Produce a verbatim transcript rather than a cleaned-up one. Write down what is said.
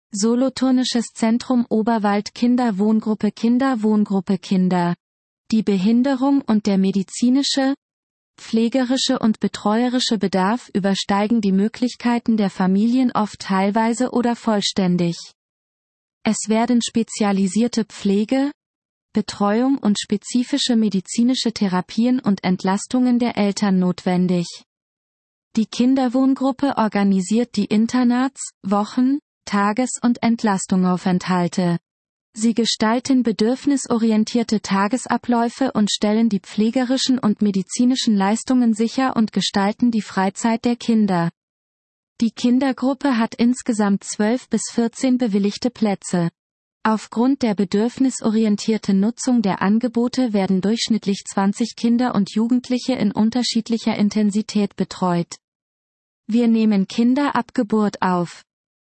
Solothurnisches Zentrum Oberwald Kinderwohngruppe Kinderwohngruppe Kinder. Die Behinderung und der medizinische, pflegerische und betreuerische Bedarf übersteigen die Möglichkeiten der Familien oft teilweise oder vollständig. Es werden spezialisierte Pflege, Betreuung und spezifische medizinische Therapien und Entlastungen der Eltern notwendig. Die Kinderwohngruppe organisiert die Internats-, Wochen-, Tages- und Entlastungaufenthalte. Sie gestalten bedürfnisorientierte Tagesabläufe und stellen die pflegerischen und medizinischen Leistungen sicher und gestalten die Freizeit der Kinder. Die Kindergruppe hat insgesamt zwölf bis vierzehn bewilligte Plätze. Aufgrund der bedürfnisorientierten Nutzung der Angebote werden durchschnittlich zwanzig Kinder und Jugendliche in unterschiedlicher Intensität betreut. Wir nehmen Kinder ab Geburt auf.